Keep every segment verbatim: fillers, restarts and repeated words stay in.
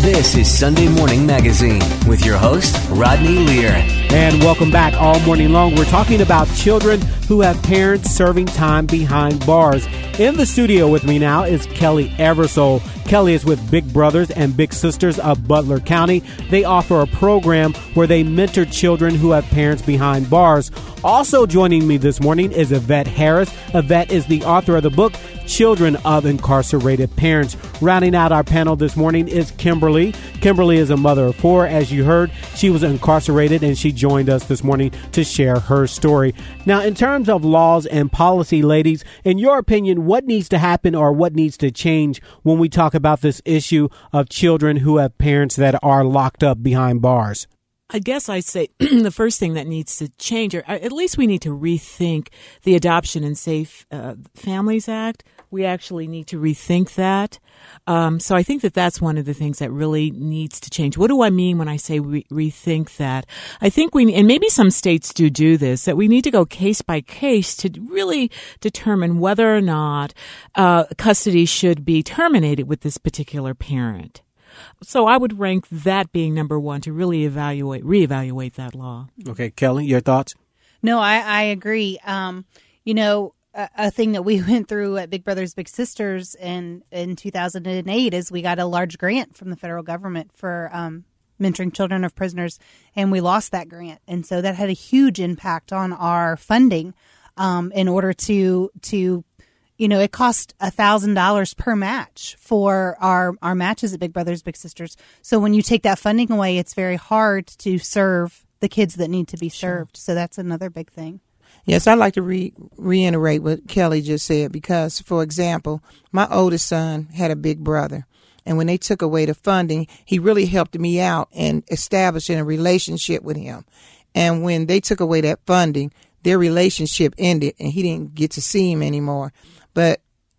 This is Sunday Morning Magazine with your host, Rodney Lear. And welcome back. All morning long, we're talking about children who have parents serving time behind bars. In the studio with me now is Kelly Eversole. Kelly is with Big Brothers and Big Sisters of Butler County. They offer a program where they mentor children who have parents behind bars. Also joining me this morning is Yvette Harris. Yvette is the author of the book, Children of Incarcerated Parents. Rounding out our panel this morning is Kimberly. Kimberly is a mother of four. As you heard, she was incarcerated and she joined us this morning to share her story. Now, in terms of laws and policy, ladies, in your opinion, what needs to happen or what needs to change when we talk about this issue of children who have parents that are locked up behind bars? I guess I'd say the first thing that needs to change, or at least we need to rethink the Adoption and Safe uh, Families Act. We actually need to rethink that. Um, so I think that that's one of the things that really needs to change. What do I mean when I say re- rethink that? I think we, and maybe some states do do this, that we need to go case by case to really determine whether or not uh, custody should be terminated with this particular parent. So I would rank that being number one, to really evaluate, reevaluate that law. Okay, Kelly, your thoughts? No, I, I agree. Um, you know, a, a thing that we went through at Big Brothers Big Sisters in, in two thousand eight is we got a large grant from the federal government for um, mentoring children of prisoners, and we lost that grant. And so that had a huge impact on our funding um, in order to to You know, it cost one thousand dollars per match for our, our matches at Big Brothers Big Sisters. So when you take that funding away, it's very hard to serve the kids that need to be served. Sure. So that's another big thing. Yes, I'd like to re- reiterate what Kelly just said because, for example, my oldest son had a big brother. And when they took away the funding, he really helped me out in establishing a relationship with him. And when they took away that funding, their relationship ended and he didn't get to see him anymore. But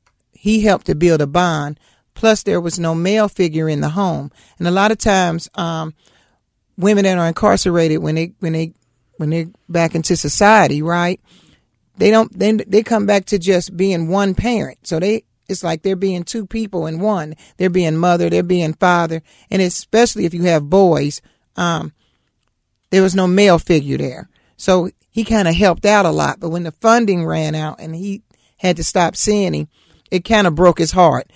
he helped to build a bond. Plus, there was no male figure in the home. And a lot of times, um, women that are incarcerated, when they when they when they're back into society, right? They don't. They they come back to just being one parent. So they it's like they're being two people in one. They're being mother. They're being father. And especially if you have boys, um, there was no male figure there. So he kind of helped out a lot. But when the funding ran out and he had to stop seeing him, it kind of broke his heart.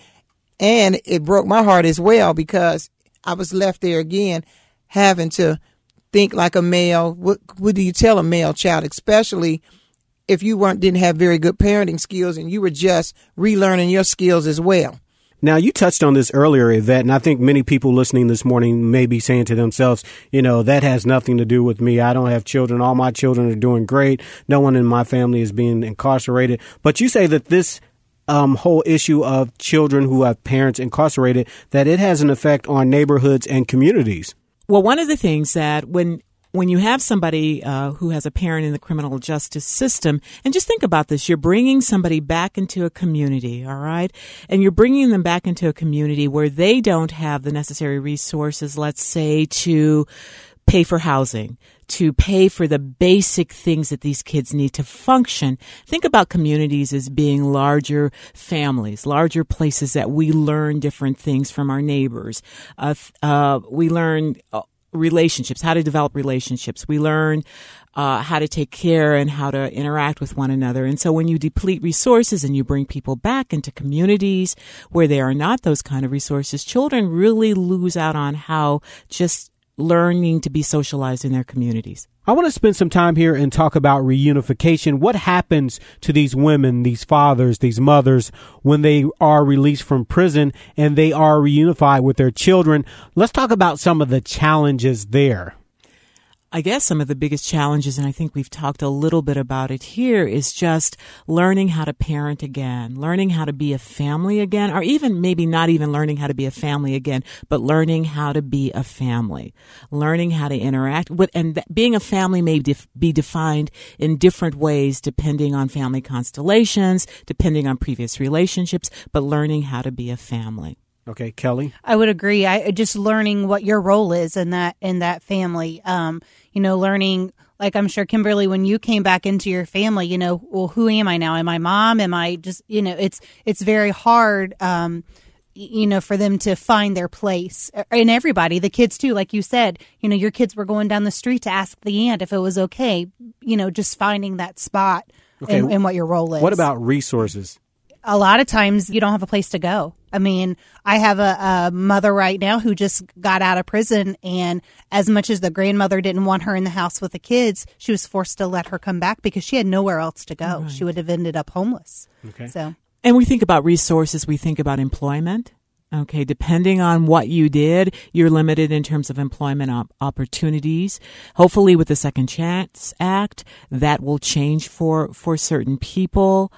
And it broke my heart as well because I was left there again having to think like a male. What, what do you tell a male child, especially if you weren't didn't have very good parenting skills and you were just relearning your skills as well? Now, you touched on this earlier, Yvette, and I think many people listening this morning may be saying to themselves, you know, that has nothing to do with me. I don't have children. All my children are doing great. No one in my family is being incarcerated. But you say that this um, whole issue of children who have parents incarcerated, that it has an effect on neighborhoods and communities. Well, one of the things that when When you have somebody uh, who has a parent in the criminal justice system, and just think about this, you're bringing somebody back into a community, all right? And you're bringing them back into a community where they don't have the necessary resources, let's say, to pay for housing, to pay for the basic things that these kids need to function. Think about communities as being larger families, larger places that we learn different things from our neighbors. Uh, uh, we learn Uh, relationships, how to develop relationships. We learn uh, how to take care and how to interact with one another. And so when you deplete resources and you bring people back into communities where there are not those kind of resources, children really lose out on how just learning to be socialized in their communities. I want to spend some time here and talk about reunification. What happens to these women, these fathers, these mothers when they are released from prison and they are reunified with their children? Let's talk about some of the challenges there. I guess some of the biggest challenges, and I think we've talked a little bit about it here, is just learning how to parent again, learning how to be a family again, or even maybe not even learning how to be a family again, but learning how to be a family, learning how to interact with, and th- being a family may def- be defined in different ways depending on family constellations, depending on previous relationships, but learning how to be a family. Okay, Kelly? I would agree. I just learning what your role is in that in that family. Um, you know, learning, like I'm sure, Kimberly, when you came back into your family, you know, well, who am I now? Am I mom? Am I just, you know, it's it's very hard. Um, you know, for them to find their place. And everybody, the kids too, like you said, you know, your kids were going down the street to ask the aunt if it was okay, you know, just finding that spot Okay. and, and what your role is. What about resources? A lot of times you don't have a place to go. I mean, I have a, a mother right now who just got out of prison, and as much as the grandmother didn't want her in the house with the kids, she was forced to let her come back because she had nowhere else to go. Right. She would have ended up homeless. Okay. So, and we think about resources, we think about employment. Okay, depending on what you did, you're limited in terms of employment op- opportunities. Hopefully with the Second Chance Act, that will change for, for certain people.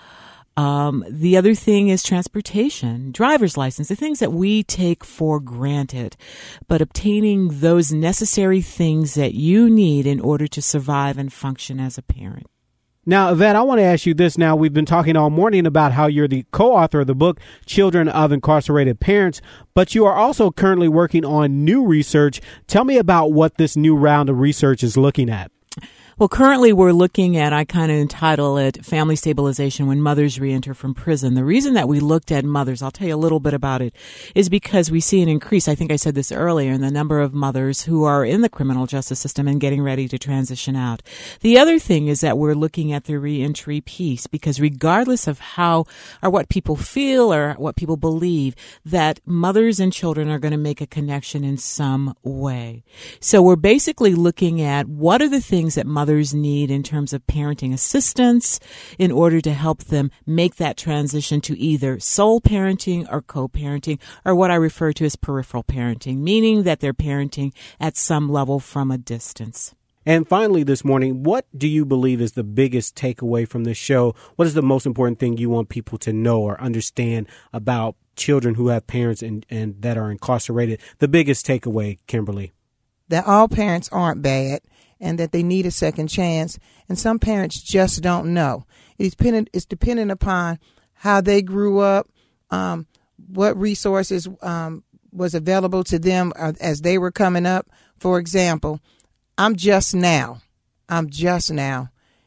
Um, the other thing is transportation, driver's license, the things that we take for granted, but obtaining those necessary things that you need in order to survive and function as a parent. Now, Yvette, I want to ask you this now. We've been talking all morning about how you're the co-author of the book, Children of Incarcerated Parents, but you are also currently working on new research. Tell me about what this new round of research is looking at. Well, currently we're looking at, I kind of entitle it Family Stabilization When Mothers Reenter from Prison. The reason that we looked at mothers, I'll tell you a little bit about it, is because we see an increase, I think I said this earlier, in the number of mothers who are in the criminal justice system and getting ready to transition out. The other thing is that we're looking at the reentry piece, because regardless of how or what people feel or what people believe, that mothers and children are going to make a connection in some way. So we're basically looking at what are the things that mothers need in terms of parenting assistance in order to help them make that transition to either sole parenting or co-parenting, or what I refer to as peripheral parenting, meaning that they're parenting at some level from a distance. And finally this morning, what do you believe is the biggest takeaway from this show? What is the most important thing you want people to know or understand about children who have parents and, and that are incarcerated? The biggest takeaway, Kimberly? That all parents aren't bad, and that they need a second chance. And some parents just don't know. It's dependent, it's dependent upon how they grew up, um, what resources um, was available to them as they were coming up. For example, I'm just now, I'm just now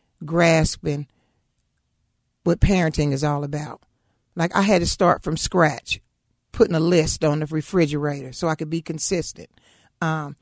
grasping what parenting is all about. Like, I had to start from scratch, putting a list on the refrigerator so I could be consistent. Um,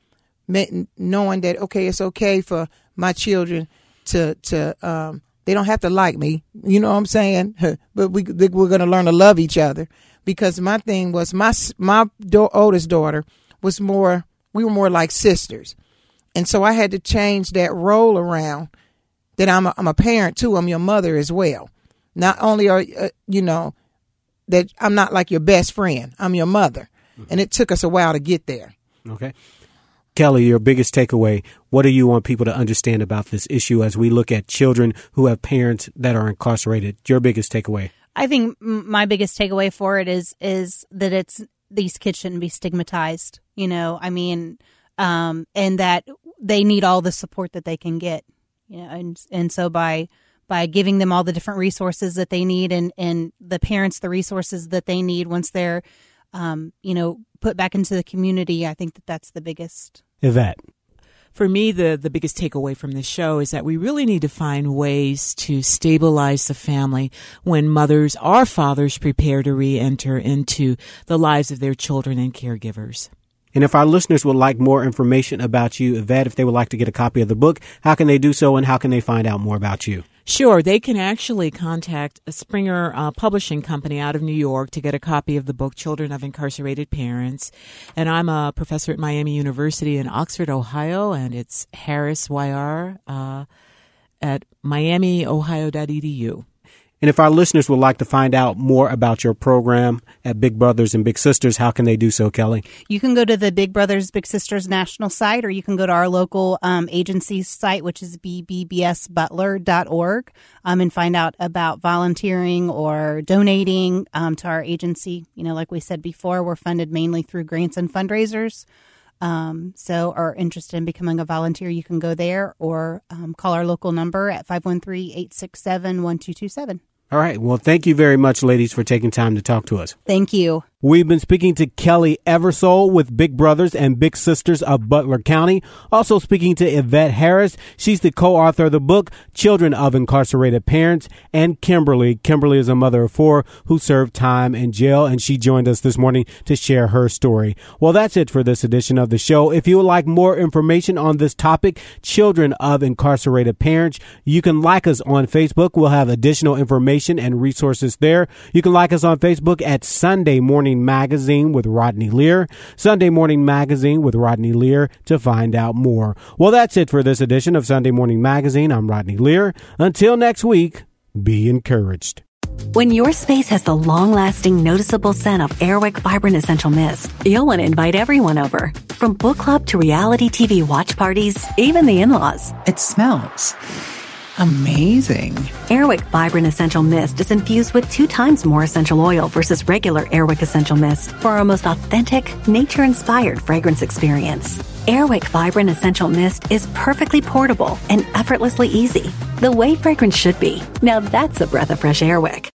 knowing that, okay, it's okay for my children to, to um, they don't have to like me, you know what I'm saying? But we, we're going to learn to love each other. Because my thing was, my, my do- oldest daughter was more, we were more like sisters. And so I had to change that role around, that I'm a, I'm a parent too, I'm your mother as well. Not only are, uh, you know, that I'm not like your best friend, I'm your mother. Mm-hmm. And it took us a while to get there. Okay. Kelly, your biggest takeaway, what do you want people to understand about this issue as we look at children who have parents that are incarcerated? Your biggest takeaway? I think my biggest takeaway for it is is that it's these kids shouldn't be stigmatized, you know, I mean, um, and that they need all the support that they can get, you know, and and so by by giving them all the different resources that they need, and, and the parents the resources that they need once they're, um, you know, put back into the community, I think that that's the biggest. Yvette. For me, the, the biggest takeaway from this show is that we really need to find ways to stabilize the family when mothers or fathers prepare to re-enter into the lives of their children and caregivers. And if our listeners would like more information about you, Yvette, if they would like to get a copy of the book, how can they do so, and how can they find out more about you? Sure. They can actually contact a Springer uh, Publishing Company out of New York to get a copy of the book, Children of Incarcerated Parents. And I'm a professor at Miami University in Oxford, Ohio, and it's Harris Y R uh, at miami ohio dot e d u. And if our listeners would like to find out more about your program at Big Brothers and Big Sisters, how can they do so, Kelly? You can go to the Big Brothers Big Sisters national site, or you can go to our local um, agency's site, which is b b b s butler dot org, um, and find out about volunteering or donating um, to our agency. You know, like we said before, we're funded mainly through grants and fundraisers. Um, so are interested in becoming a volunteer, you can go there or um, call our local number at five one three, eight six seven, one two two seven. All right. Well, thank you very much, ladies, for taking time to talk to us. Thank you. We've been speaking to Kelly Eversole with Big Brothers and Big Sisters of Butler County. Also speaking to Yvette Harris. She's the co-author of the book, Children of Incarcerated Parents, and Kimberly. Kimberly is a mother of four who served time in jail, and she joined us this morning to share her story. Well, that's it for this edition of the show. If you would like more information on this topic, children of incarcerated parents, you can like us on Facebook. We'll have additional information and resources there. You can like us on Facebook at Sunday Morning Magazine with Rodney Lear, Sunday Morning Magazine with Rodney Lear, to find out more. Well, that's it for this edition of Sunday Morning Magazine. I'm Rodney Lear. Until next week, be encouraged. When your space has the long-lasting, noticeable scent of Airwick Vibrant Essential Mist, you'll want to invite everyone over. From book club to reality T V watch parties, even the in-laws. It smells amazing. Airwick Vibrant Essential Mist is infused with two times more essential oil versus regular Airwick Essential Mist for our most authentic, nature-inspired fragrance experience. Airwick Vibrant Essential Mist is perfectly portable and effortlessly easy. The way fragrance should be. Now that's a breath of fresh Airwick.